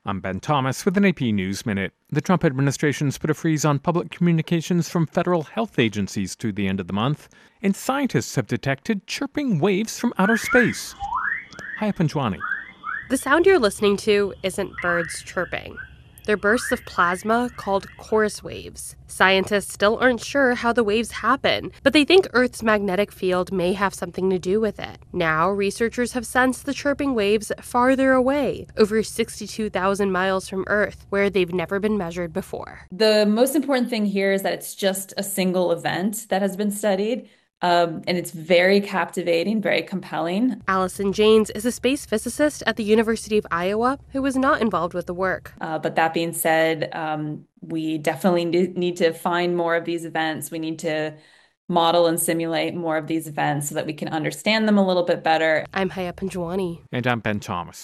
I'm Ben Thomas with an AP News Minute. The Trump administration's put a freeze on public communications from federal health agencies through the end of the month, and scientists have detected chirping waves from outer space. Hi, Panjwani. The sound you're listening to isn't birds chirping. They're bursts of plasma called chorus waves. Scientists still aren't sure how the waves happen, but they think Earth's magnetic field may have something to do with it. Now, researchers have sensed the chirping waves farther away, over 62,000 miles from Earth, where they've never been measured before. The most important thing here is that it's just a single event that has been studied. And it's very captivating, very compelling. Allison Janes is a space physicist at the University of Iowa who was not involved with the work. But that being said, we definitely need to find more of these events. We need to model and simulate more of these events so that we can understand them a little bit better. I'm Haya Panjwani. And I'm Ben Thomas.